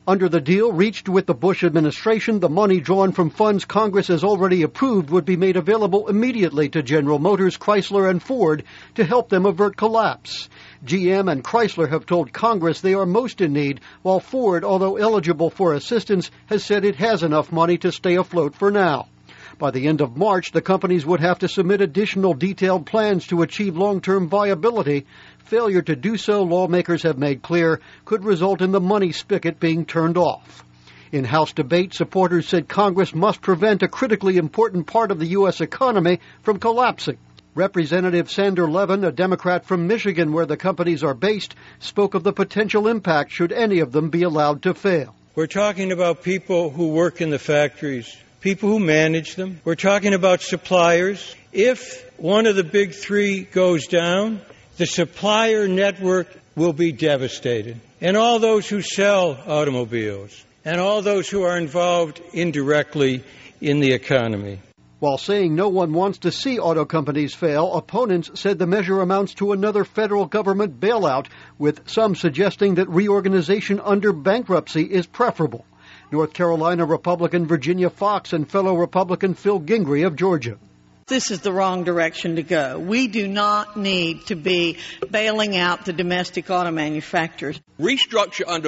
Under the deal reached with the Bush administration, the money drawn from funds Congress has already approved would be made available immediately to General Motors, Chrysler, and Ford to help them avert collapse. GM and Chrysler have told Congress they are most in need, while Ford, although eligible for assistance, has said it has enough money to stay afloat for now. By the end of March, the companies would have to submit additional detailed plans to achieve long-term viability. Failure to do so, lawmakers have made clear, could result in the money spigot being turned off. In House debate, supporters said Congress must prevent a critically important part of the U.S. economy from collapsing. Representative Sander Levin, a Democrat from Michigan where the companies are based, spoke of the potential impact should any of them be allowed to fail. We're talking about people who work in the factories, people who manage them. We're talking about suppliers. If one of the big three goes down, the supplier network will be devastated. And all those who sell automobiles and all those who are involved indirectly in the economy. While saying no one wants to see auto companies fail, opponents said the measure amounts to another federal government bailout, with some suggesting that reorganization under bankruptcy is preferable. North Carolina Republican Virginia Fox and fellow Republican Phil Gingrey of Georgia. This is the wrong direction to go. We do not need to be bailing out the domestic auto manufacturers. Restructure under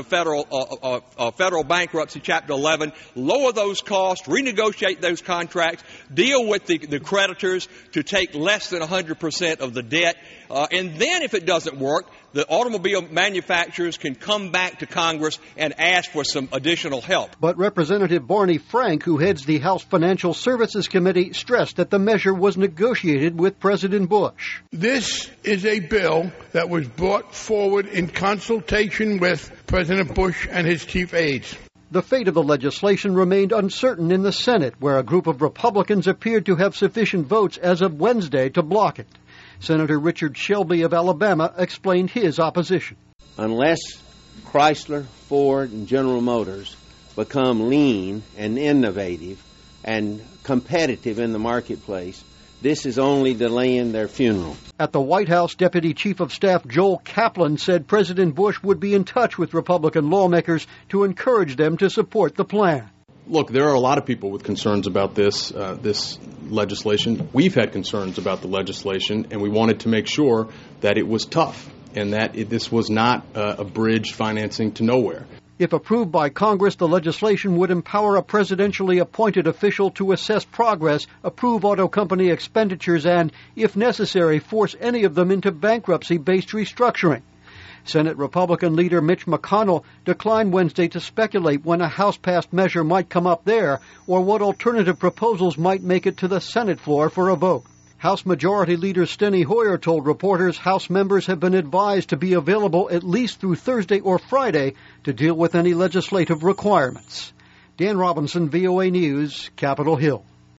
federal bankruptcy, Chapter 11, lower those costs, renegotiate those contracts, deal with the creditors to take less than 100% of the debt, and then if it doesn't work, the automobile manufacturers can come back to Congress and ask for some additional help. But Representative Barney Frank, who heads the House Financial Services Committee, stressed that the measure was negotiated with President Bush. This is a bill that was brought forward in consultation with President Bush and his chief aides. The fate of the legislation remained uncertain in the Senate, where a group of Republicans appeared to have sufficient votes as of Wednesday to block it. Senator Richard Shelby of Alabama explained his opposition. Unless Chrysler, Ford, and General Motors become lean and innovative and competitive in the marketplace, this is only delaying their funeral. At the White House, Deputy Chief of Staff Joel Kaplan said President Bush would be in touch with Republican lawmakers to encourage them to support the plan. Look, there are a lot of people with concerns about this legislation. We've had concerns about the legislation, and we wanted to make sure that it was tough and that this was not a bridge financing to nowhere. If approved by Congress, the legislation would empower a presidentially appointed official to assess progress, approve auto company expenditures, and, if necessary, force any of them into bankruptcy-based restructuring. Senate Republican leader Mitch McConnell declined Wednesday to speculate when a House-passed measure might come up there or what alternative proposals might make it to the Senate floor for a vote. House Majority Leader Steny Hoyer told reporters House members have been advised to be available at least through Thursday or Friday to deal with any legislative requirements. Dan Robinson, VOA News, Capitol Hill.